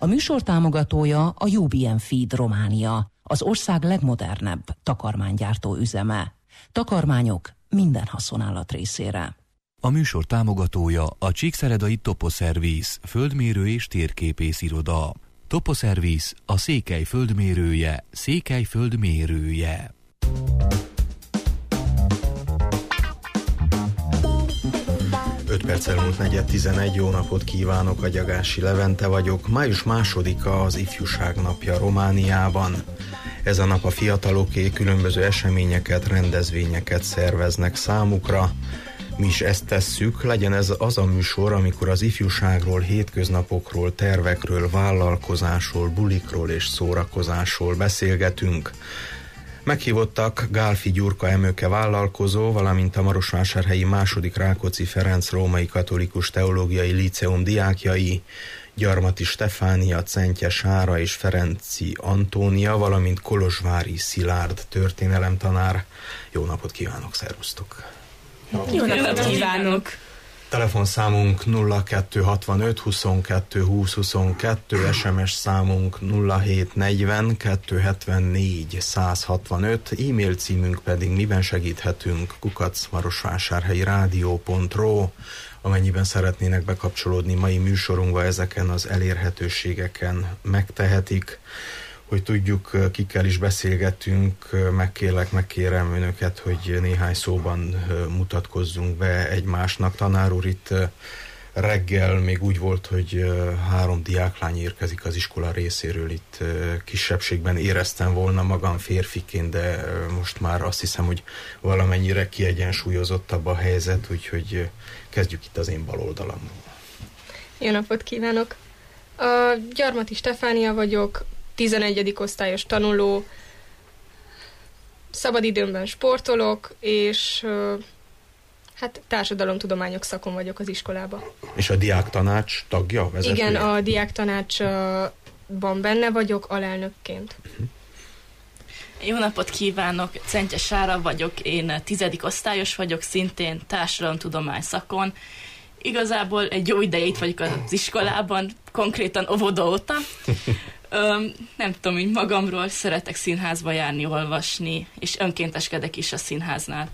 A műsor támogatója a UBM Feed Románia, az ország legmodernebb takarmánygyártó üzeme. Takarmányok minden haszonállat részére. A műsor támogatója a Csíkszeredai Toposzerviz, földmérő és térképész iroda. Toposzerviz, a Székely földmérője, Székely földmérője. Perccel múlt 4:11, jó napot kívánok, Agyagási Levente vagyok. Május 2-a az Ifjúság Napja Romániában. Ez a nap a fiataloké, különböző eseményeket, rendezvényeket szerveznek számukra. Mi is ezt tesszük, legyen ez az a műsor, amikor az ifjúságról, hétköznapokról, tervekről, vállalkozásról, bulikról és szórakozásról beszélgetünk. Meghívottak Gálfi Gyurka Emőke vállalkozó, valamint a marosvásárhelyi II. Rákóczi Ferenc Római Katolikus Teológiai Líceum diákjai, Gyarmati Stefánia, Centje Sára és Ferenci Antónia, valamint Kolozsvári Szilárd történelemtanár. Jó napot kívánok, szervusztok! Jó napot kívánok! Telefonszámunk 0265 22 20 22, SMS számunk 0740 274 165, e-mail címünk pedig miben segíthetünk @marosvásárhelyi-rádió.ro. Amennyiben szeretnének bekapcsolódni mai műsorunkba, ezeken az elérhetőségeken megtehetik. Hogy tudjuk, kikkel is beszélgetünk, megkérem önöket, hogy néhány szóban mutatkozzunk be egymásnak. Tanár úr, itt reggel még úgy volt, hogy 3 diáklány érkezik az iskola részéről. Itt kisebbségben éreztem volna magam férfiként, de most már azt hiszem, hogy valamennyire kiegyensúlyozottabb a helyzet, úgyhogy kezdjük itt az én bal oldalamon. Jó napot kívánok! A Gyarmati Stefánia vagyok, 11. osztályos tanuló, szabadidőmben sportolok, és társadalomtudományok szakon vagyok az iskolában. És a diáktanács tagja, vezetője? Igen, a diáktanácsban benne vagyok, alelnökként. Jó napot kívánok, Centje Sára vagyok, én 10. osztályos vagyok, szintén társadalomtudomány szakon. Igazából egy jó ideje itt vagyok az iskolában, konkrétan óvoda óta. Nem tudom, így magamról szeretek színházba járni, olvasni, és önkénteskedek is a színháznál.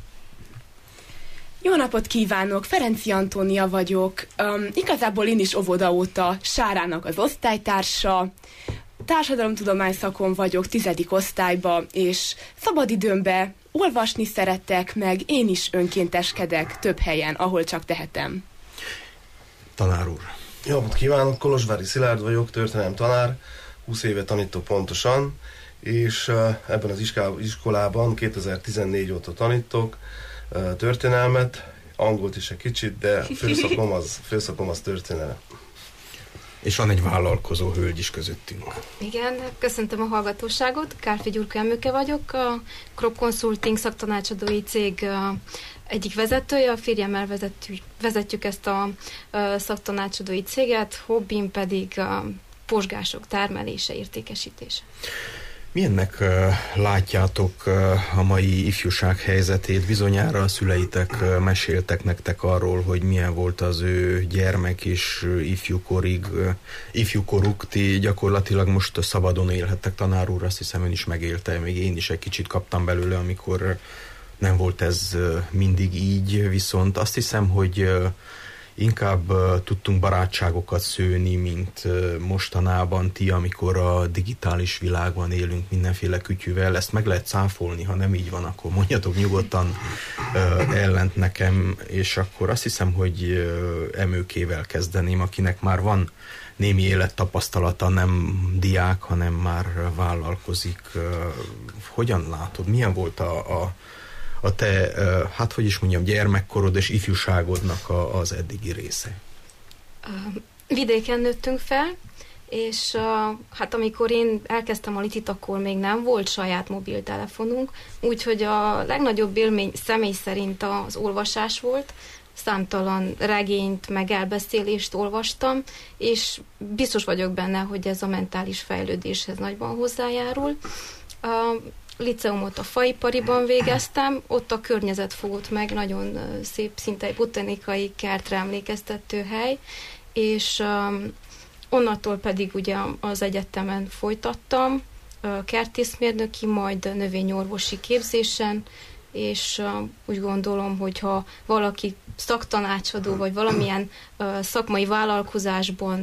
Jó napot kívánok, Ferenci Antónia vagyok. Igazából én is óvoda óta Sárának az osztálytársa. Társadalomtudomány szakon vagyok 10. osztályba, és szabadidőmben olvasni szeretek, meg én is önkénteskedek több helyen, ahol csak tehetem. Tanár úr. Jó napot kívánok, Kolozsvári Szilárd vagyok, történelemtanár, 20 éve tanítok pontosan, és ebben az iskolában 2014 óta tanítok történelmet, angolt is egy kicsit, de főszakom az történelem. És van egy vállalkozó hölgy is közöttünk. Igen, köszöntöm a hallgatóságot, Gálfi Gyurka Emőke vagyok, a Crop Consulting szaktanácsadói cég egyik vezetője, a férjemmel vezetjük ezt a szaktanácsadói céget, hobbim pedig a pozsgások termelése, értékesítése. Milyennek látjátok a mai ifjúság helyzetét? Bizonyára a szüleitek meséltek nektek arról, hogy milyen volt az ő gyermek és ifjúkoruk. Ti gyakorlatilag most szabadon élhettek. Tanár úr, azt hiszem ön is megélte, még én is egy kicsit kaptam belőle, amikor nem volt ez mindig így, viszont azt hiszem, hogy inkább tudtunk barátságokat szőni, mint mostanában ti, amikor a digitális világban élünk mindenféle kütyűvel. Ezt meg lehet cáfolni, ha nem így van, akkor mondjatok nyugodtan ellent nekem, és akkor azt hiszem, hogy Emőkével kezdeném, akinek már van némi élettapasztalata, nem diák, hanem már vállalkozik. Hogyan látod? Milyen volt a te, gyermekkorod és ifjúságodnak az eddigi része? Vidéken nőttünk fel, és amikor én elkezdtem a litit, akkor még nem volt saját mobiltelefonunk, úgyhogy a legnagyobb élmény személy szerint az olvasás volt. Számtalan regényt, meg elbeszélést olvastam, és biztos vagyok benne, hogy ez a mentális fejlődéshez nagyban hozzájárul. Liceumot a faipariban végeztem, ott a környezet fogott meg, nagyon szép, szinte egy botanikai kertre emlékeztető hely, és Onnantól pedig ugye az egyetemen folytattam, kertészmérnöki, majd növényorvosi képzésen, és úgy gondolom, hogy ha valaki szaktanácsadó, vagy valamilyen szakmai vállalkozásban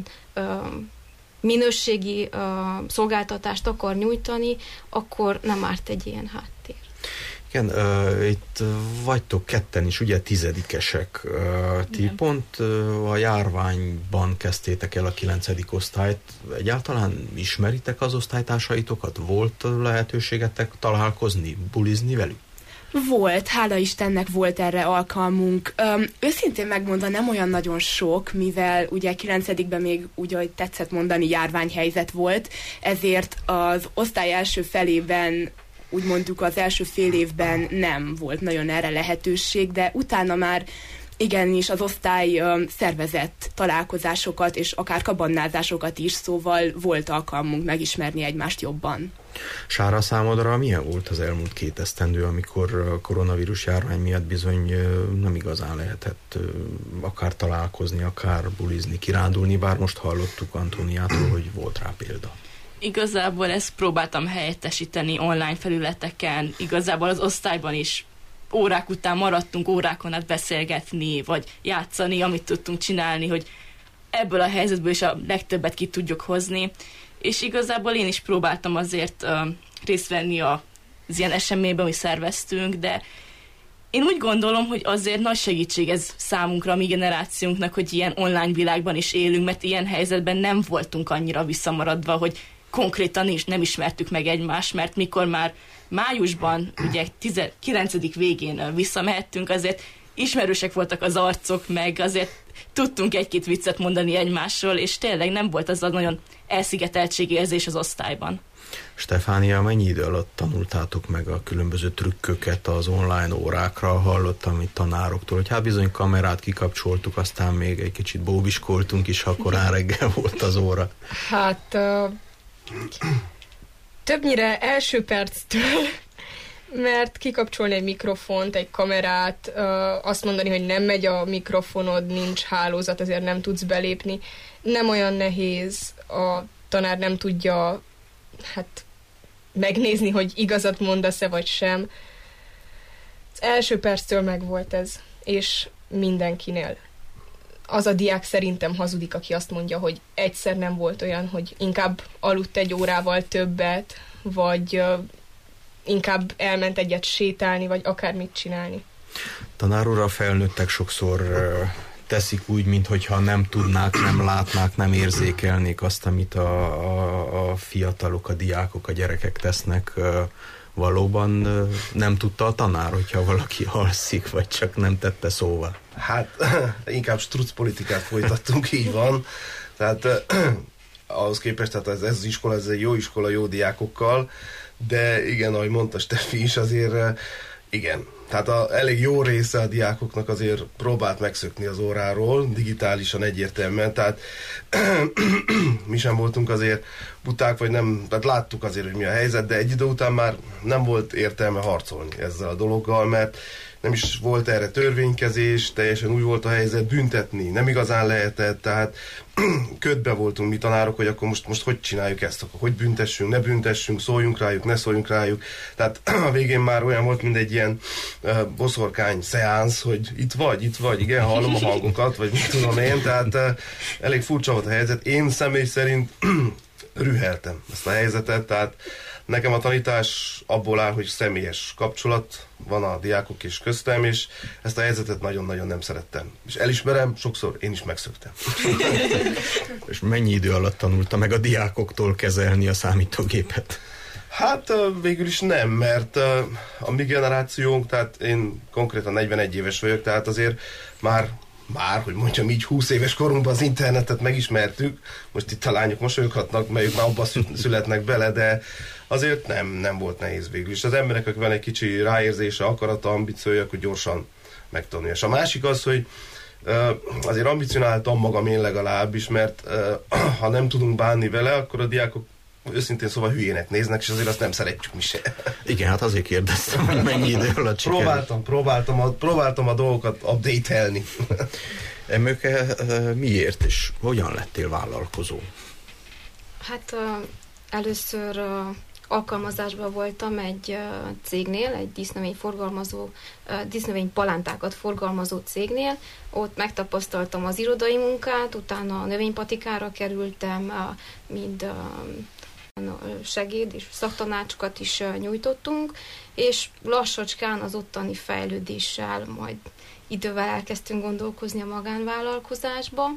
minőségi szolgáltatást akar nyújtani, akkor nem árt egy ilyen háttér. Igen, itt vagytok ketten is, ugye 10-esek. Ti pont a járványban kezdtétek el a 9. osztályt. Egyáltalán ismeritek az osztálytársaitokat? Volt lehetőségetek találkozni, bulizni velük? Volt, hála Istennek volt erre alkalmunk. Őszintén megmondva nem olyan nagyon sok, mivel ugye 9-ben még úgy, ahogy tetszett mondani, járványhelyzet volt, ezért az osztály első felében, úgy mondjuk az első fél évben nem volt nagyon erre lehetőség, de utána már igenis az osztály szervezett találkozásokat és akár kabannázásokat is, szóval volt alkalmunk megismerni egymást jobban. Sára, számodra milyen volt az elmúlt 2 esztendő, amikor a koronavírus járvány miatt bizony nem igazán lehetett akár találkozni, akár bulizni, kirándulni, bár most hallottuk Antóniától, hogy volt rá példa. Igazából ezt próbáltam helyettesíteni online felületeken, igazából az osztályban is órák után maradtunk órákon át beszélgetni, vagy játszani, amit tudtunk csinálni, hogy ebből a helyzetből is a legtöbbet ki tudjuk hozni. És igazából én is próbáltam azért részt venni az ilyen eseményben, hogy szerveztünk, de én úgy gondolom, hogy azért nagy segítség ez számunkra, a mi generációnknak, hogy ilyen online világban is élünk, mert ilyen helyzetben nem voltunk annyira visszamaradva, hogy konkrétan is nem ismertük meg egymást, mert mikor már májusban, ugye 9. végén visszamehettünk, azért ismerősek voltak az arcok, meg azért tudtunk egy-két viccet mondani egymásról, és tényleg nem volt az a nagyon elszigeteltségérzés az osztályban. Stefánia, mennyi idő alatt tanultátok meg a különböző trükköket az online órákra? Hallottam itt tanároktól, hogy hát bizony kamerát kikapcsoltuk, aztán még egy kicsit bóbiskoltunk is, ha korán reggel volt az óra. Hát többnyire első perctől, mert kikapcsolni egy mikrofont, egy kamerát, azt mondani, hogy nem megy a mikrofonod, nincs hálózat, azért nem tudsz belépni. Nem olyan nehéz, a tanár nem tudja megnézni, hogy igazat mondasz-e vagy sem. Az első perctől megvolt ez, és mindenkinél. Az a diák szerintem hazudik, aki azt mondja, hogy egyszer nem volt olyan, hogy inkább aludt egy órával többet, vagy inkább elment egyet sétálni, vagy akármit csinálni. Tanár úr, a felnőttek sokszor teszik úgy, mintha nem tudnák, nem látnák, nem érzékelnék azt, amit a fiatalok, a diákok, a gyerekek tesznek. Valóban nem tudta a tanár, hogyha valaki alszik, vagy csak nem tette szóval? Hát inkább struc politikát folytattunk, így van. Tehát ahhoz képest, tehát ez az iskola, ez egy jó iskola, jó diákokkal, de igen, ahogy mondta Steffi is, azért igen. Tehát elég jó része a diákoknak azért próbált megszökni az óráról, digitálisan egyértelműen, tehát mi sem voltunk azért buták, vagy nem, tehát láttuk azért, hogy mi a helyzet, de egy idő után már nem volt értelme harcolni ezzel a dologgal, mert nem is volt erre törvénykezés, teljesen új volt a helyzet, büntetni nem igazán lehetett, tehát ködbe voltunk mi tanárok, hogy akkor most hogy csináljuk ezt, akkor hogy büntessünk, ne büntessünk, szóljunk rájuk, ne szóljunk rájuk. Tehát a végén már olyan volt, mint egy ilyen boszorkány szeánsz, hogy itt vagy, igen, hallom a hangokat, vagy mit tudom én, tehát elég furcsa volt a helyzet. Én személy szerint rüheltem ezt a helyzetet, tehát nekem a tanítás abból áll, hogy személyes kapcsolat van a diákok és köztem, és ezt a helyzetet nagyon-nagyon nem szerettem. És elismerem, sokszor én is megszöktem. És mennyi idő alatt tanulta meg a diákoktól kezelni a számítógépet? Hát végül is nem, mert a mi generációnk, tehát én konkrétan 41 éves vagyok, tehát azért már, hogy mondjam így, 20 éves korunkban az internetet megismertük, most itt a lányok mosolyoghatnak, mert ők már abban születnek bele, de azért nem volt nehéz végül is. Az embereknek van egy kicsi ráérzése, akarata, ambíciója, akkor gyorsan megtanulja. És a másik az, hogy azért ambicionáltam magam én legalábbis, mert ha nem tudunk bánni vele, akkor a diákok őszintén szóval hülyének néznek, és azért azt nem szeretjük mi se. Igen, hát azért kérdeztem, hogy mennyi idő alatt sikerült. Próbáltam a dolgokat update-elni. Emőke, miért és hogyan lettél vállalkozó? Hát először alkalmazásban voltam egy cégnél, egy dísznövénypalántákat forgalmazó cégnél. Ott megtapasztaltam az irodai munkát, utána a növénypatikára kerültem, mind segéd és szaktanácsokat is nyújtottunk, és lassacskán az ottani fejlődéssel majd idővel elkezdtünk gondolkozni a magánvállalkozásba.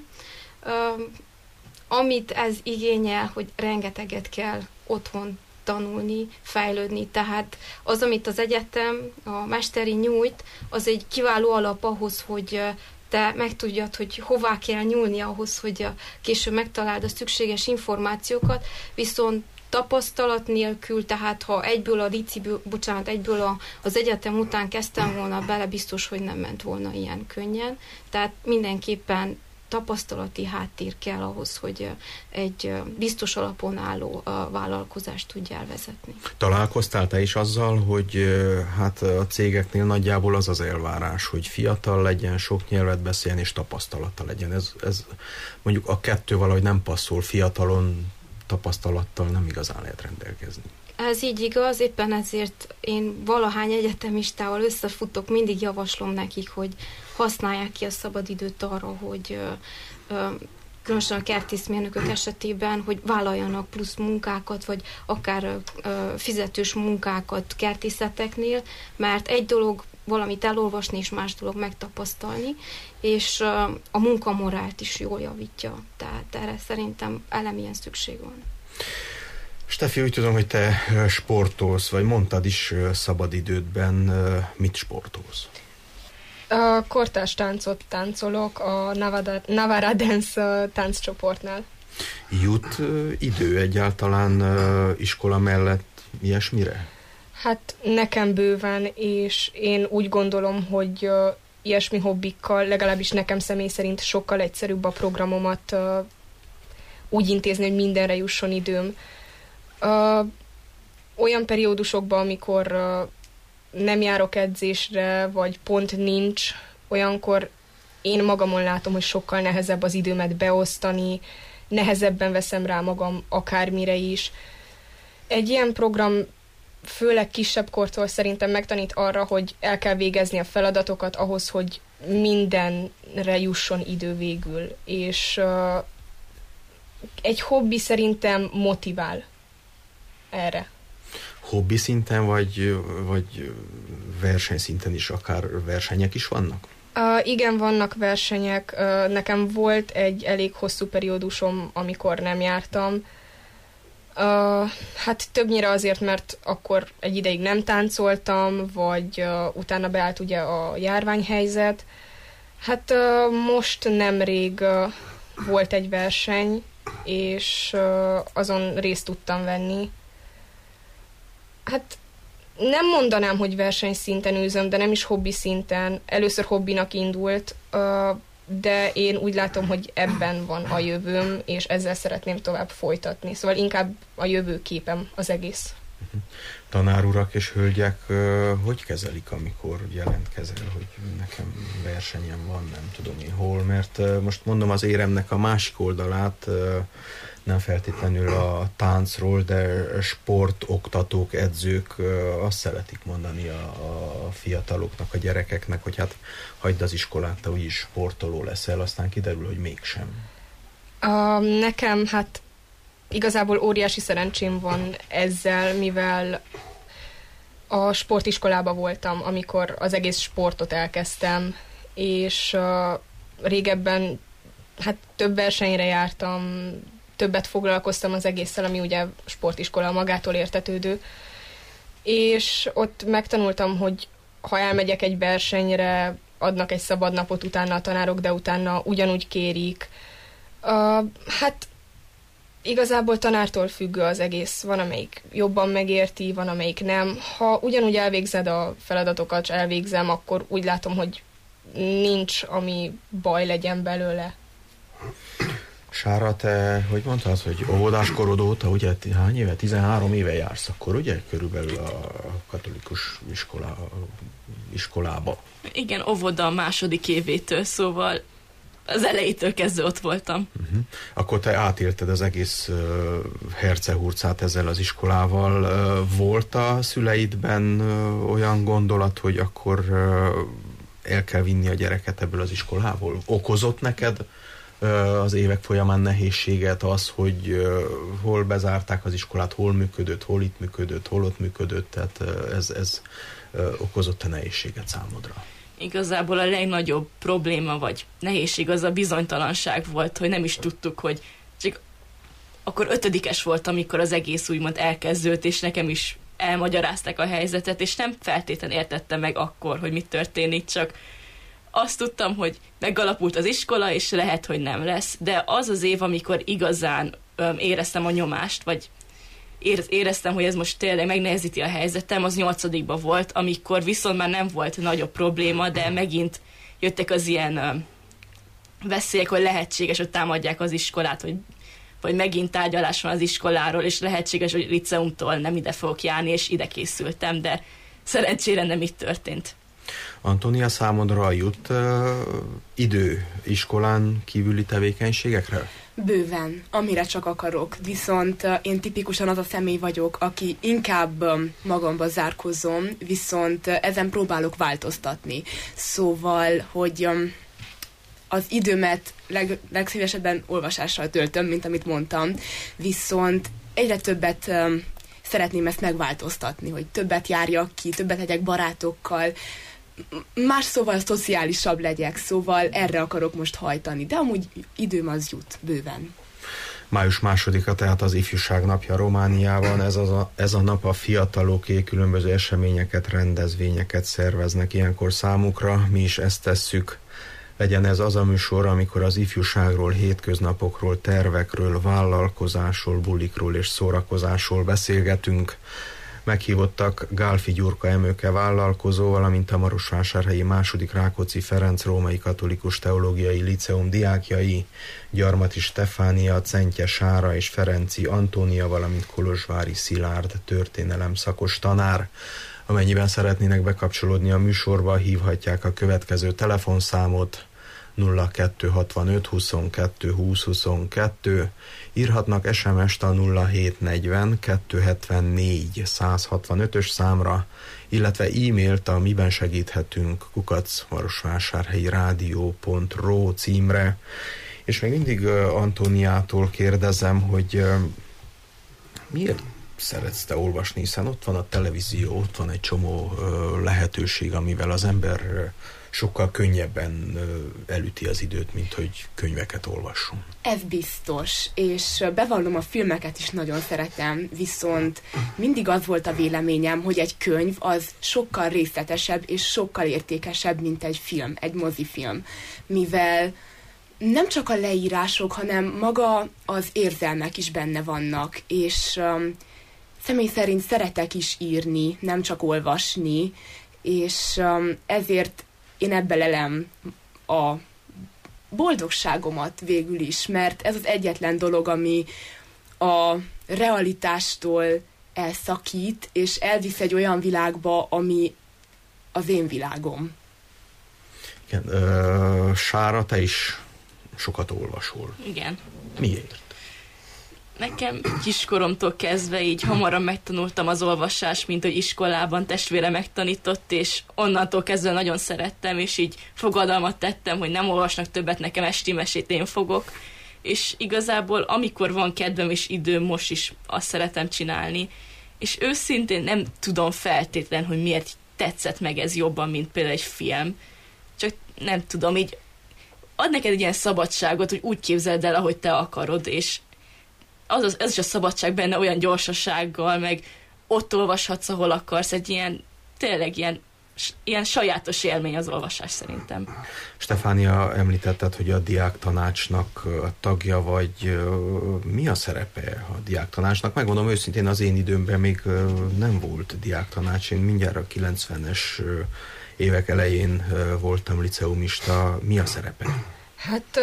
Amit ez igényel, hogy rengeteget kell otthon tanulni, fejlődni, tehát az, amit az egyetem, a mesteri nyújt, az egy kiváló alap ahhoz, hogy te megtudjad, hogy hová kell nyúlni ahhoz, hogy később megtaláld a szükséges információkat, viszont tapasztalat nélkül, tehát ha egyből az egyetem után kezdtem volna bele, biztos, hogy nem ment volna ilyen könnyen. Tehát mindenképpen tapasztalati háttér kell ahhoz, hogy egy biztos alapon álló vállalkozást tudja elvezetni. Találkoztál te is azzal, hogy hát a cégeknél nagyjából az az elvárás, hogy fiatal legyen, sok nyelvet beszéljen és tapasztalata legyen. Ez mondjuk a kettő valahogy nem passzol, fiatalon tapasztalattal nem igazán lehet rendelkezni. Ez így igaz, éppen ezért én valahány egyetemistával összefutok, mindig javaslom nekik, hogy használják ki a szabadidőt arra, hogy különösen a kertészmérnökök esetében, hogy vállaljanak plusz munkákat, vagy akár fizetős munkákat kertészeteknél, mert egy dolog valamit elolvasni, és más dolog megtapasztalni, és a munkamorált is jól javítja. Tehát erre szerintem elemilyen szükség van. Steffi, úgy tudom, hogy te sportolsz, vagy mondtad is szabadidődben, mit sportolsz? A kortárs táncot táncolok a Navara Dance tánccsoportnál. Jut idő egyáltalán iskola mellett ilyesmire? Hát nekem bőven, és én úgy gondolom, hogy ilyesmi hobbikkal, legalábbis nekem személy szerint sokkal egyszerűbb a programomat úgy intézni, hogy mindenre jusson időm. Olyan periódusokban, amikor nem járok edzésre, vagy pont nincs, olyankor én magamon látom, hogy sokkal nehezebb az időmet beosztani, nehezebben veszem rá magam akármire is. Egy ilyen program főleg kisebb kortól szerintem megtanít arra, hogy el kell végezni a feladatokat ahhoz, hogy mindenre jusson idő végül. És egy hobbi szerintem motivál erre. Hobbi szinten, vagy versenyszinten is, akár versenyek is vannak? Igen, vannak versenyek. Nekem volt egy elég hosszú periódusom, amikor nem jártam. Hát többnyire azért, mert akkor egy ideig nem táncoltam, vagy utána beállt ugye a járványhelyzet. Hát most nemrég volt egy verseny, és azon részt tudtam venni. Hát nem mondanám, hogy versenyszinten űzöm, de nem is hobbi szinten. Először hobbinak indult, de én úgy látom, hogy ebben van a jövőm, és ezzel szeretném tovább folytatni. Szóval inkább a jövőképem az egész. Tanárurak és hölgyek hogy kezelik, amikor jelentkezel, hogy nekem versenyem van, nem tudom én hol, mert most mondom az éremnek a másik oldalát, nem feltétlenül a táncról, de sportoktatók, edzők azt szeretik mondani a fiataloknak, a gyerekeknek, hogy hát hagyd az iskolát, te úgyis sportoló leszel, aztán kiderül, hogy mégsem. Nekem hát igazából óriási szerencsém van ezzel, mivel a sportiskolában voltam, amikor az egész sportot elkezdtem, és régebben hát több versenyre jártam, többet foglalkoztam az egésszel, ami ugye sportiskola magától értetődő, és ott megtanultam, hogy ha elmegyek egy versenyre, adnak egy szabad napot utána a tanárok, de utána ugyanúgy kérik. Hát igazából tanártól függő az egész. Van, amelyik jobban megérti, van, amelyik nem. Ha ugyanúgy elvégzed a feladatokat, és elvégzem, akkor úgy látom, hogy nincs, ami baj legyen belőle. Sára, te, hogy mondtad, hogy óvodáskorod óta, ugye hány éve? 13 éve jársz, akkor ugye körülbelül a katolikus iskolába? Igen, óvoda a második évétől, szóval az elejétől kezdve ott voltam. Akkor te átélted az egész hercehurcát ezzel az iskolával. Volt a szüleidben olyan gondolat, hogy akkor el kell vinni a gyereket ebből az iskolából? Okozott neked az évek folyamán nehézséget az, hogy hol bezárták az iskolát, hol működött, hol itt működött, hol ott működött, tehát ez okozott-e nehézséget számodra? Igazából a legnagyobb probléma vagy nehézség az a bizonytalanság volt, hogy nem is tudtuk, hogy csak akkor 5-es volt, amikor az egész úgymond elkezdődött, és nekem is elmagyarázták a helyzetet, és nem feltétlenül értettem meg akkor, hogy mit történik, csak azt tudtam, hogy megalapult az iskola, és lehet, hogy nem lesz, de az az év, amikor igazán éreztem a nyomást, vagy éreztem, hogy ez most tényleg megnehezíti a helyzetem, az 8-ban volt, amikor viszont már nem volt nagyobb probléma, de megint jöttek az ilyen veszélyek, hogy lehetséges, hogy támadják az iskolát, vagy megint tárgyalás van az iskoláról, és lehetséges, hogy liceumtól nem ide fogok járni, és ide készültem, de szerencsére nem így történt. Antónia, számodra jut idő iskolán kívüli tevékenységekre? Bőven, amire csak akarok, viszont én tipikusan az a személy vagyok, aki inkább magamba zárkozom, viszont ezen próbálok változtatni. Szóval, hogy az időmet legszívesebben olvasással töltöm, mint amit mondtam, viszont egyre többet szeretném ezt megváltoztatni, hogy többet járjak ki, többet legyek barátokkal, más szóval szociálisabb legyek, szóval erre akarok most hajtani, de amúgy időm az jut bőven. Május 2-a, tehát az Ifjúság Napja Romániában. Ez a nap a fiataloké, különböző eseményeket, rendezvényeket szerveznek ilyenkor számukra. Mi is ezt tesszük. Legyen ez az a műsor, amikor az ifjúságról, hétköznapokról, tervekről, vállalkozásról, bulikról és szórakozásról beszélgetünk. Meghívottak Gálfi Gyurka Emőke vállalkozó, valamint a Marosvásárhelyi II. Rákóczi Ferenc Római Katolikus Teológiai Liceum diákjai, Gyarmati Stefánia, Centje Sára és Ferenci Antónia, valamint Kolozsvári Szilárd történelem szakos tanár. Amennyiben szeretnének bekapcsolódni a műsorba, hívhatják a következő telefonszámot 0265 22 20 22, írhatnak SMS-t a 0740 274 165-ös számra, illetve e-mailt a miben segíthetünk @marosvásárhelyirádió.ro címre. És még mindig Antóniától kérdezem, hogy miért szeretsz te olvasni, hiszen ott van a televízió, ott van egy csomó lehetőség, amivel az ember sokkal könnyebben elüti az időt, mint hogy könyveket olvasson. Ez biztos, és bevallom, a filmeket is nagyon szeretem, viszont mindig az volt a véleményem, hogy egy könyv az sokkal részletesebb és sokkal értékesebb, mint egy film, egy mozifilm, mivel nem csak a leírások, hanem maga az érzelmek is benne vannak, és személy szerint szeretek is írni, nem csak olvasni, és ezért én ebbe lelem a boldogságomat végül is, mert ez az egyetlen dolog, ami a realitástól elszakít, és elvisz egy olyan világba, ami az én világom. Igen, Sára, te is sokat olvasol. Igen. Miért? Nekem kiskoromtól kezdve így hamarabb megtanultam az olvasást, mint hogy iskolában testvére megtanított, és onnantól kezdve nagyon szerettem, és így fogadalmat tettem, hogy nem olvasnak többet, nekem esti mesét én fogok. És igazából amikor van kedvem és időm, most is azt szeretem csinálni. És őszintén nem tudom feltétlen, hogy miért tetszett meg ez jobban, mint például egy film. Csak nem tudom, így ad neked egy ilyen szabadságot, hogy úgy képzeld el, ahogy te akarod, és ez is a szabadság benne olyan gyorsasággal, meg ott olvashatsz, ahol akarsz, egy ilyen, tényleg ilyen sajátos élmény az olvasás szerintem. Stefánia, említetted, hogy a diáktanácsnak a tagja vagy. Mi a szerepe a diáktanácsnak? Megmondom őszintén, az én időmben még nem volt diáktanács. Én mindjárt a 90-es évek elején voltam liceumista. Mi a szerepe? Hát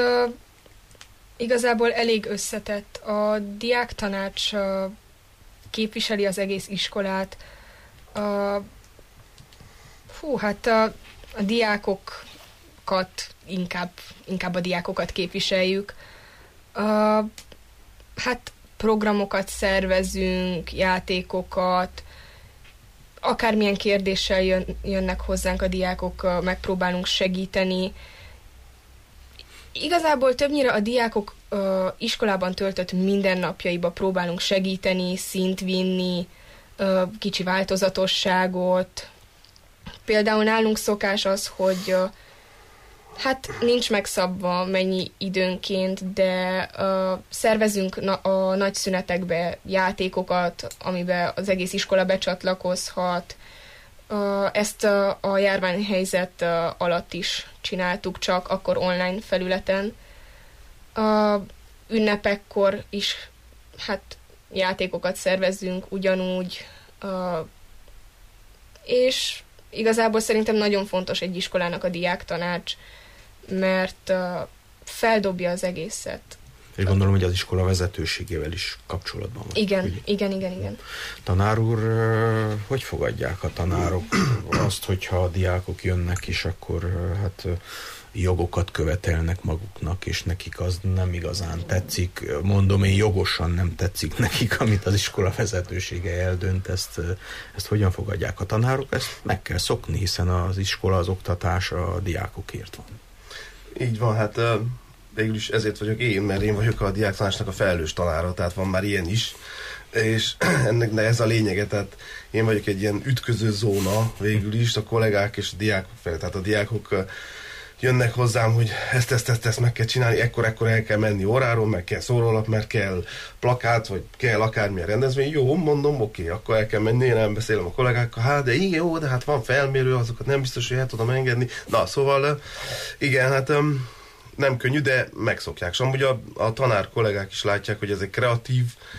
igazából elég összetett. A diáktanács képviseli az egész iskolát. A diákok diákokat, inkább a diákokat képviseljük. Hát programokat szervezünk, játékokat, akármilyen kérdéssel jönnek hozzánk a diákok, megpróbálunk segíteni. Igazából többnyire a diákok iskolában töltött mindennapjaiba próbálunk segíteni, szint vinni, kicsi változatosságot. Például nálunk szokás az, hogy hát nincs megszabva mennyi időnként, de szervezünk a nagy szünetekbe játékokat, amiben az egész iskola becsatlakozhat. Ezt a járványhelyzet alatt is csináltuk, csak akkor online felületen. Ünnepekkor is hát játékokat szervezünk ugyanúgy, és igazából szerintem nagyon fontos egy iskolának a diáktanács, mert feldobja az egészet. És gondolom, hogy az iskola vezetőségével is kapcsolatban van. Igen. Tanár úr, hogy fogadják a tanárok azt, hogyha a diákok jönnek is, akkor hát jogokat követelnek maguknak, és nekik az nem igazán tetszik. Mondom, én jogosan nem tetszik nekik, amit az iskola vezetősége eldönt. Ezt hogyan fogadják a tanárok? Ezt meg kell szokni, hiszen az iskola, az oktatás a diákokért van. Így van, hát végül is ezért vagyok én, mert én vagyok a diáktanácsnak a felelős tanára, tehát van már ilyen is, és ennek ez a lényege, tehát én vagyok egy ilyen ütköző zóna végül is, a kollégák és a diákok felé, tehát a diákok jönnek hozzám, hogy ezt meg kell csinálni, ekkor el kell menni óráról, meg kell szórólap, mert kell plakát, vagy kell akármilyen rendezvény. Jó, mondom, oké, akkor el kell menni, én elbeszélem a kollégákkal, hát de igen, jó, de hát van felmérő, azokat nem biztos, hogy el tudom engedni. Na, szóval igen, hát nem könnyű, de megszokják. És amúgy a tanár kollégák is látják, hogy ez egy kreatív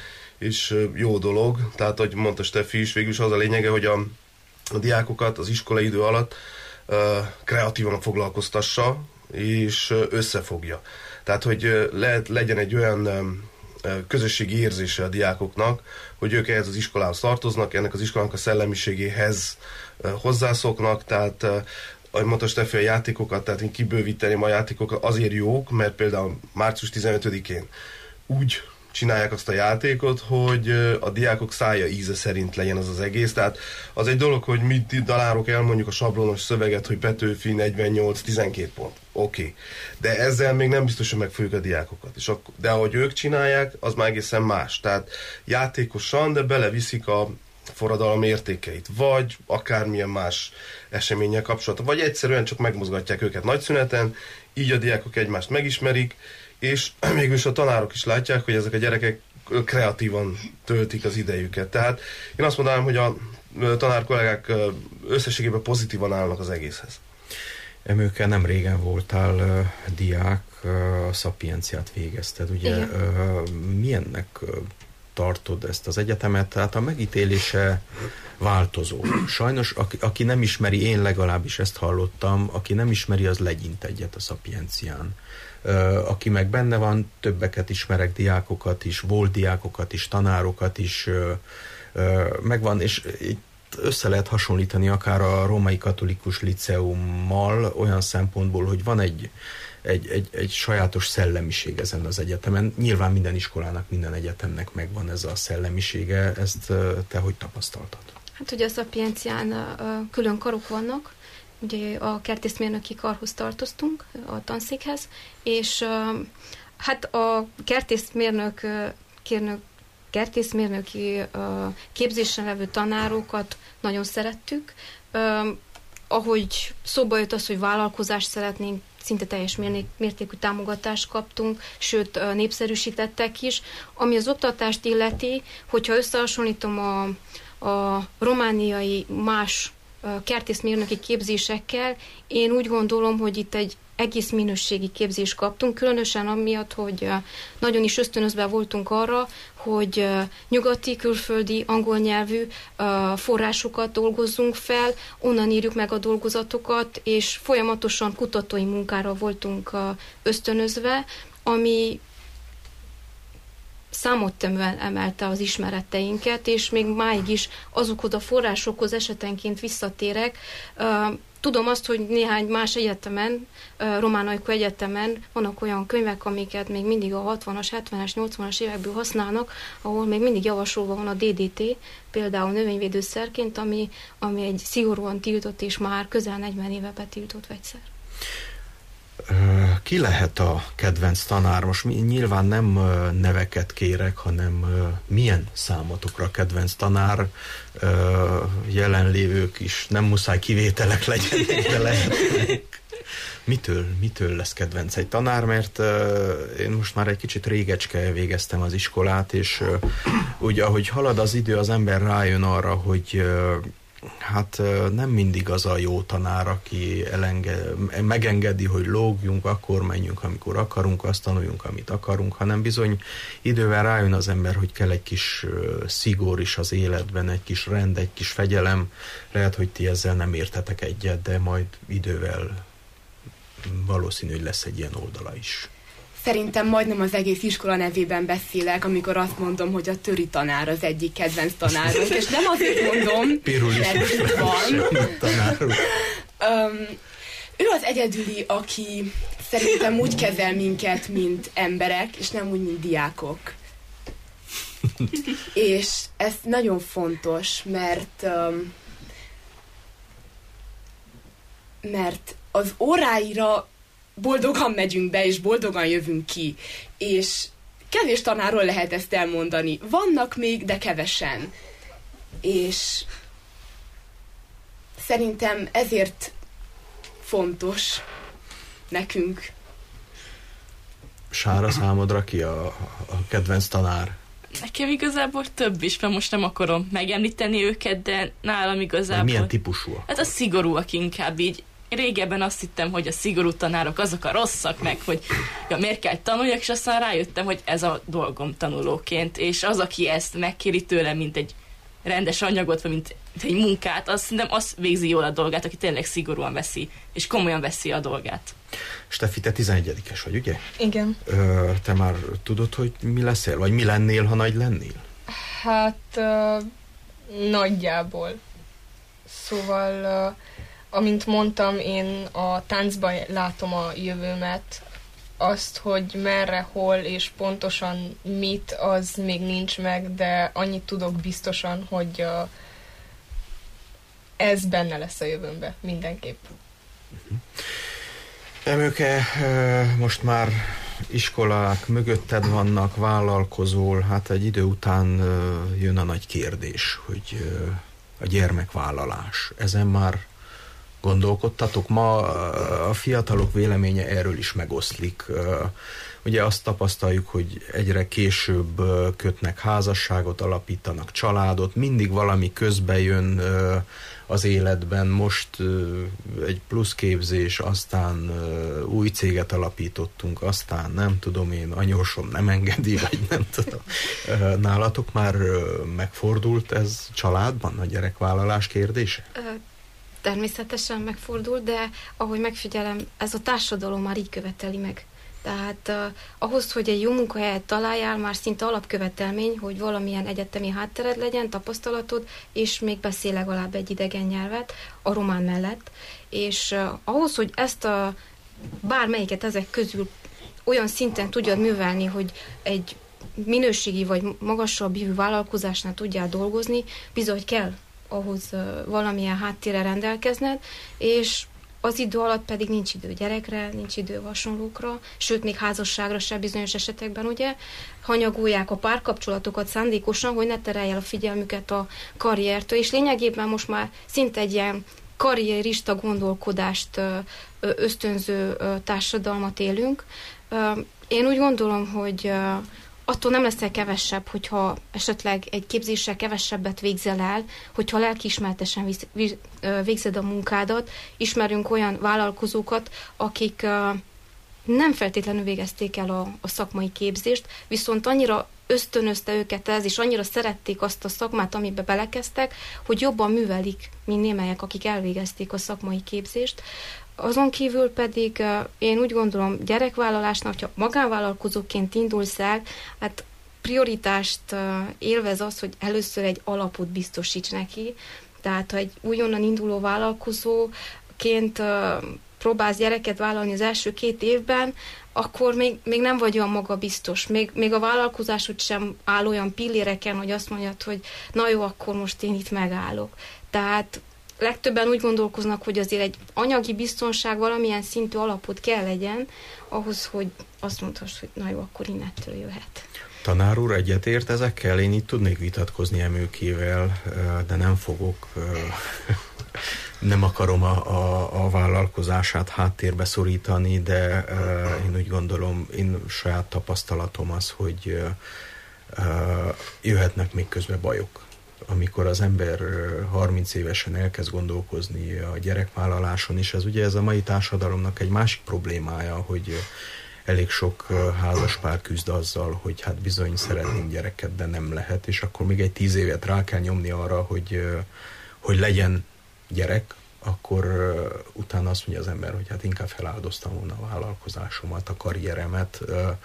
és jó dolog. Tehát, ahogy mondta Steffi is, végül is az a lényege, hogy a diákokat az iskolai idő alatt kreatívan foglalkoztassa, és összefogja. Tehát, hogy legyen egy olyan közösségi érzése a diákoknak, hogy ők ehhez az iskolához tartoznak, ennek az iskolának a szellemiségéhez hozzászoknak, tehát ahogy mondta Steffi, a játékokat, tehát én kibővíteném a játékokat, azért jók, mert például március 15-én úgy csinálják azt a játékot, hogy a diákok szája íze szerint legyen az egész. Tehát az egy dolog, hogy mi találok el mondjuk a sablonos szöveget, hogy Petőfi 48-12 pont. Oké. De ezzel még nem biztos, hogy megfogjuk a diákokat. De ahogy ők csinálják, az már egészen más. Tehát játékosan, de beleviszik a forradalom értékeit, vagy akármilyen más eseménnyel kapcsolatban, vagy egyszerűen csak megmozgatják őket nagyszüneten, így a diákok egymást megismerik, és mégis a tanárok is látják, hogy ezek a gyerekek kreatívan töltik az idejüket. Tehát én azt mondanám, hogy a tanár kollégák összességében pozitívan állnak az egészhez. Emőke, nem régen voltál diák, a szapienciát végezted, ugye? Milyennek tartod ezt az egyetemet? Tehát a megítélése változó. Sajnos, aki nem ismeri, én legalábbis ezt hallottam, aki nem ismeri, az legyint egyet a szapiencián. Aki meg benne van, többeket ismerek, diákokat is, volt diákokat is, tanárokat is megvan, és itt össze lehet hasonlítani akár a római katolikus liceummal olyan szempontból, hogy van egy sajátos szellemiség ezen az egyetemen. Nyilván minden iskolának, minden egyetemnek megvan ez a szellemisége. Ezt te hogy tapasztaltad? Hát ugye a szapiencián külön karok vannak, ugye a kertészmérnöki karhoz tartoztunk, a tanszékhez, és hát a kertészmérnöki képzésen levő tanárokat nagyon szerettük. Ahogy szóba jött az, hogy vállalkozást szeretnénk, szinte teljes mértékű támogatást kaptunk, sőt népszerűsítettek is. Ami az oktatást illeti, hogyha összehasonlítom a romániai más kertészmérnöki képzésekkel, én úgy gondolom, hogy itt egy egész minőségi képzést kaptunk, különösen amiatt, hogy nagyon is ösztönözve voltunk arra, hogy nyugati, külföldi, angol nyelvű forrásokat dolgozzunk fel, onnan írjuk meg a dolgozatokat, és folyamatosan kutatói munkára voltunk ösztönözve, ami számotteműen emelte az ismereteinket, és még máig is azokhoz a forrásokhoz esetenként visszatérek. tudom azt, hogy néhány más egyetemen, Román Ajkó Egyetemen vannak olyan könyvek, amiket még mindig a 60-as, 70-es, 80-as évekből használnak, ahol még mindig javasolva van a DDT, például növényvédőszerként, ami egy szigorúan tiltott és már közel 40 éve betiltott vegyszer. Ki lehet a kedvenc tanár? Most nyilván nem neveket kérek, hanem milyen számotokra kedvenc tanár, jelenlévők is, nem muszáj kivételek legyenek, de lehetnek. Mitől lesz kedvenc egy tanár? Mert én most már egy kicsit régecske végeztem az iskolát, és úgy, ahogy halad az idő, az ember rájön arra, hogy hát nem mindig az a jó tanár, aki megengedi, hogy lógjunk, akkor menjünk, amikor akarunk, azt tanuljunk, amit akarunk, hanem bizony idővel rájön az ember, hogy kell egy kis szigor is az életben, egy kis rend, egy kis fegyelem. Lehet, hogy ti ezzel nem értetek egyet, de majd idővel valószínű, hogy lesz egy ilyen oldala is. Szerintem majdnem az egész iskola nevében beszélek, amikor azt mondom, hogy a töri tanár az egyik kedvenc tanárunk, és nem azért mondom, mert itt van. Ő az egyedüli, aki szerintem úgy kezel minket, mint emberek, és nem úgy, mint diákok. És ez nagyon fontos, mert az óráira boldogan megyünk be, és boldogan jövünk ki. És kevés tanárról lehet ezt elmondani. Vannak még, de kevesen. És szerintem ezért fontos nekünk. Sára, számodra ki a kedvenc tanár? Nekem igazából több is, mert most nem akarom megemlíteni őket, de nálam igazából... Milyen típusúak? Hát a szigorúak inkább így. Régebben azt hittem, hogy a szigorú tanárok azok a rosszak, meg hogy miért kell tanuljak, és aztán rájöttem, hogy ez a dolgom tanulóként, és az, aki ezt megkéri tőlem, mint egy rendes anyagot, vagy mint egy munkát, az végzi jól a dolgát, aki tényleg szigorúan veszi, és komolyan veszi a dolgát. Steffi, te 11-es vagy, ugye? Igen. Te már tudod, hogy mi leszel, vagy mi lennél, ha nagy lennél? Hát nagyjából. Szóval... amint mondtam, én a táncban látom a jövőmet, azt, hogy merre, hol és pontosan mit, az még nincs meg, de annyit tudok biztosan, hogy ez benne lesz a jövőmben, mindenképp. Emőke, most már iskolák mögötted vannak, vállalkozol, hát egy idő után jön a nagy kérdés, hogy a gyermekvállalás. Ezen már gondolkodtatok? Ma a fiatalok véleménye erről is megoszlik. Ugye azt tapasztaljuk, hogy egyre később kötnek házasságot, alapítanak családot, mindig valami közbe jön az életben. Most egy pluszképzés, aztán új céget alapítottunk, aztán nem tudom én, anyósom nem engedi, vagy nem tudom. Nálatok már megfordult ez családban, a gyerekvállalás kérdése? Természetesen megfordul, de ahogy megfigyelem, ez a társadalom már így követeli meg. Tehát ahhoz, hogy egy jó munkahelyet találjál, már szinte alapkövetelmény, hogy valamilyen egyetemi háttered legyen, tapasztalatod, és még beszél legalább egy idegen nyelvet a román mellett. És ahhoz, hogy ezt bármelyiket ezek közül olyan szinten tudjad művelni, hogy egy minőségi vagy magasabb jövő vállalkozásnál tudjál dolgozni, bizony kell ahhoz valamilyen háttérre rendelkezned, és az idő alatt pedig nincs idő gyerekre, nincs idő hasonlókra, sőt, még házasságra se bizonyos esetekben, ugye, hanyagolják a párkapcsolatokat szándékosan, hogy ne terelje el a figyelmüket a karriertől, és lényegében most már szinte egy ilyen karrierista gondolkodást ösztönző társadalmat élünk. Én úgy gondolom, hogy attól nem leszel kevesebb, hogyha esetleg egy képzéssel kevesebbet végzel el, hogyha lelkiismeretesen végzed a munkádat. Ismerünk olyan vállalkozókat, akik nem feltétlenül végezték el a szakmai képzést, viszont annyira ösztönözte őket ez, és annyira szerették azt a szakmát, amiben belekezdtek, hogy jobban művelik, mint némelyek, akik elvégezték a szakmai képzést. Azon kívül pedig én úgy gondolom, gyerekvállalásnak, hogyha magánvállalkozóként indulsz el, hát prioritást élvez az, hogy először egy alapot biztosíts neki. Tehát, ha egy újonnan induló vállalkozó pedagógusként próbálsz gyereket vállalni az első 2 évben, akkor még nem vagy olyan magabiztos. Még a vállalkozásod sem áll olyan pilléreken, hogy azt mondjad, hogy na jó, akkor most én itt megállok. Tehát legtöbben úgy gondolkoznak, hogy azért egy anyagi biztonság, valamilyen szintű alapot kell legyen, ahhoz, hogy azt mondhass, hogy na jó, akkor innentől jöhet. Tanár úr, egyetért ezekkel? Én itt tudnék vitatkozni Emőkével, de nem fogok. Nem akarom a vállalkozását háttérbe szorítani, de én úgy gondolom, én saját tapasztalatom az, hogy jöhetnek még közben bajok. Amikor az ember 30 évesen elkezd gondolkozni a gyerekvállaláson is, ez a mai társadalomnak egy másik problémája, hogy elég sok házaspár küzd azzal, hogy hát bizony szeretnénk gyereket, de nem lehet, és akkor még egy 10 évet rá kell nyomni arra, hogy legyen gyerek, akkor utána azt mondja az ember, hogy hát inkább feláldoztam volna a vállalkozásomat, a karrieremet.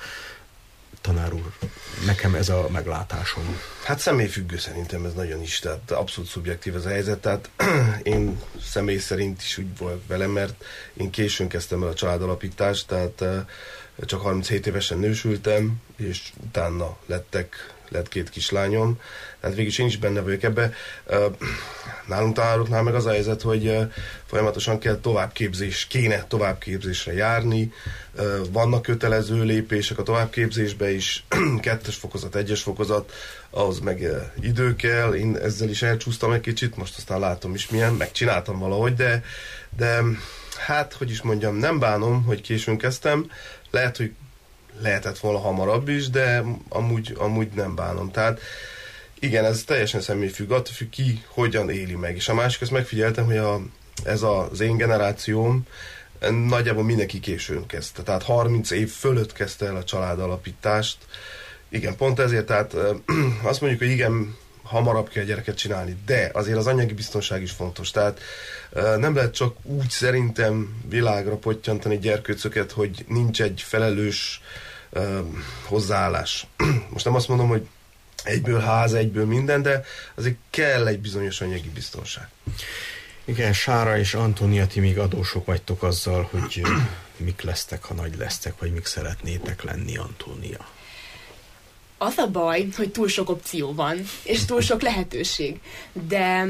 Tanár úr, nekem ez a meglátásom. Hát személyfüggő szerintem ez nagyon is, tehát abszolút szubjektív ez a helyzet, tehát én személy szerint is úgy volt velem, mert én későn kezdtem el a családalapítást, tehát csak 37 évesen nősültem, és utána lett 2 kislányom, tehát végülis én is benne vagyok ebbe. Nálunk tanároknál meg az a helyzet, hogy folyamatosan kéne továbbképzésre járni, vannak kötelező lépések a továbbképzésbe is, 2-es fokozat, 1-es fokozat, ahhoz meg idő kell, én ezzel is elcsúsztam egy kicsit, most aztán látom is milyen, megcsináltam valahogy, de hát, hogy is mondjam, nem bánom, hogy későn kezdtem, lehet, hogy lehetett volna hamarabb is, de amúgy nem bánom. Tehát igen, ez teljesen személyfügg, attól függ ki, hogyan éli meg. És a másik, ezt megfigyeltem, hogy ez az én generációm nagyjából mindenki későn kezdte. Tehát 30 év fölött kezdte el a családalapítást. Igen, pont ezért, tehát azt mondjuk, hogy igen, hamarabb kell gyereket csinálni, de azért az anyagi biztonság is fontos. Tehát nem lehet csak úgy szerintem világra pottyantani gyerkőcöket, hogy nincs egy felelős hozzáállás. Most nem azt mondom, hogy egyből ház, egyből minden, de azért kell egy bizonyos anyagi biztonság. Igen, Sára és Antónia, ti még adósok vagytok azzal, hogy mik lesztek, ha nagy lesztek, vagy mik szeretnétek lenni, Antónia. Az a baj, hogy túl sok opció van, és túl sok lehetőség, de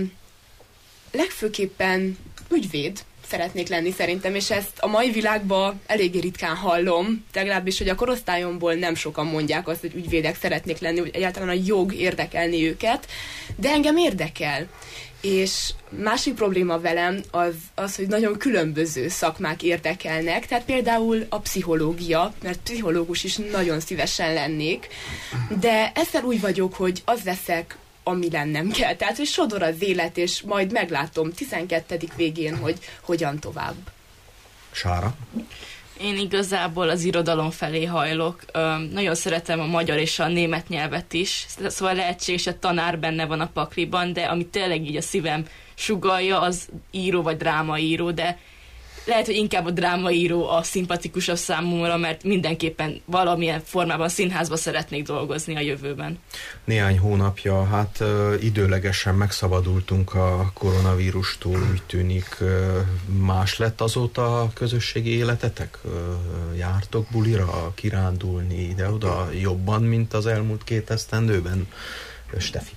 legfőképpen ügyvéd szeretnék lenni szerintem, és ezt a mai világban eléggé ritkán hallom, legalábbis, hogy a korosztályomból nem sokan mondják azt, hogy ügyvédek szeretnék lenni, hogy egyáltalán a jog érdekelni őket, de engem érdekel. És másik probléma velem az, hogy nagyon különböző szakmák érdekelnek, tehát például a pszichológia, mert pszichológus is nagyon szívesen lennék, de ezzel úgy vagyok, hogy az leszek, ami lennem kell. Tehát, hogy sodor az élet, és majd meglátom 12. végén, hogy hogyan tovább. Sára? Én igazából az irodalom felé hajlok. Nagyon szeretem a magyar és a német nyelvet is, szóval lehetséges, hogy a tanár benne van a pakliban, de ami tényleg így a szívem sugallja, az író vagy drámaíró, de lehet, hogy inkább a drámaíró a szimpatikusabb számomra, mert mindenképpen valamilyen formában színházba szeretnék dolgozni a jövőben. Néhány hónapja, hát időlegesen megszabadultunk a koronavírustól, úgy tűnik. Más lett azóta a közösségi életetek? Jártok bulira, kirándulni ide-oda jobban, mint az elmúlt 2 esztendőben? Stefi?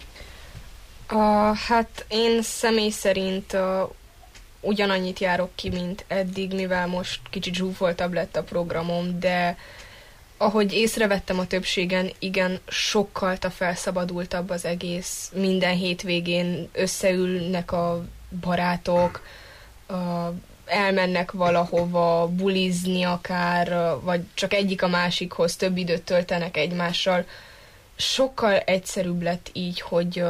Hát én személy szerint ugyanannyit járok ki, mint eddig, mivel most kicsit zsúfoltabb lett a programom, de ahogy észrevettem a többségen, igen, sokkal felszabadultabb az egész. Minden hétvégén összeülnek a barátok, elmennek valahova bulizni akár, vagy csak egyik a másikhoz, több időt töltenek egymással. Sokkal egyszerűbb lett így, hogy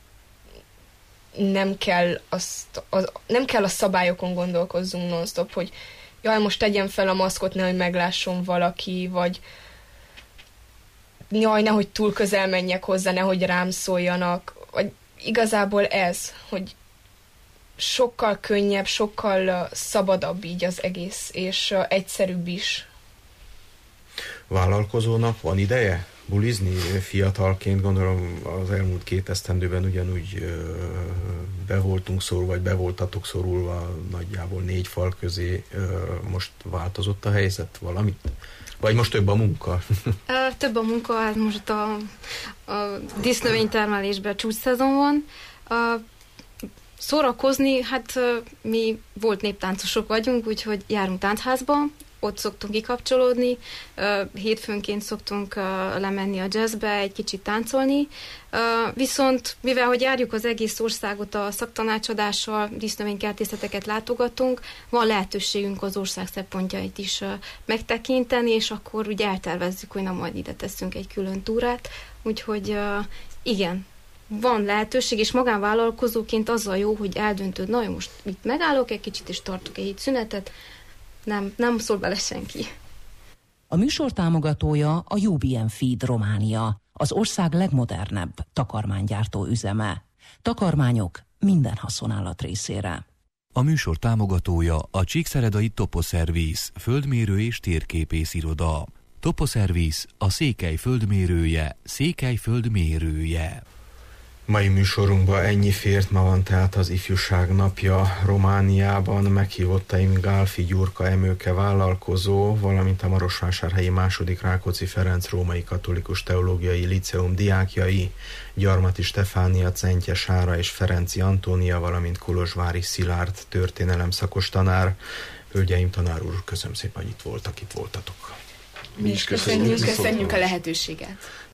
nem kell a szabályokon gondolkozzunk non-stop, hogy jaj, most tegyem fel a maszkot, nehogy meglásson valaki, vagy jaj, nehogy túl közel menjek hozzá, nehogy rám szóljanak, vagy igazából ez, hogy sokkal könnyebb, sokkal szabadabb így az egész, és egyszerűbb is. Vállalkozónak van ideje bulizni? Fiatalként gondolom az elmúlt 2 esztendőben ugyanúgy be voltunk szorulva, vagy be voltatok szorulva nagyjából 4 fal közé. Most változott a helyzet valamit? Vagy most több a munka? Több a munka, hát most a dísznövénytermelésben csúcsszezon van. Szórakozni, hát mi volt néptáncosok vagyunk, úgyhogy járunk táncházba, ott szoktunk kikapcsolódni, hétfőnként szoktunk lemenni a jazzbe, egy kicsit táncolni, viszont mivel, hogy járjuk az egész országot a szaktanácsadással, dísznövénykertészeteket látogatunk, van lehetőségünk az ország szempontjait is megtekinteni, és akkor ugye eltervezzük, hogy na majd ide teszünk egy külön túrát, úgyhogy igen, van lehetőség, és magánvállalkozóként azzal jó, hogy eldöntöd, na jó, most itt megállok egy kicsit, és tartok egy szünetet, nem szól bele senki. A műsor támogatója a UBM Feed Románia, az ország legmodernebb takarmánygyártó üzeme. Takarmányok minden haszonállat részére. A műsor támogatója a Csíkszeredai Toposzerviz, földmérő és térképész iroda. Toposzerviz a Székely földmérője, Székely földmérője. Mai műsorunkban ennyi fért, ma van tehát az ifjúság napja Romániában. Meghívottaim Gálfi Gyurka Emőke vállalkozó, valamint a Marosvásárhelyi II. Rákóczi Ferenc Római Katolikus Teológiai Liceum diákjai, Gyarmati Stefánia, Centje Sára és Ferenci Antónia, valamint Kolozsvári Szilárd történelem szakos tanár. Hölgyeim, tanár úr, köszönöm szépen, hogy itt voltatok. Mi is köszönjük a lehetőséget.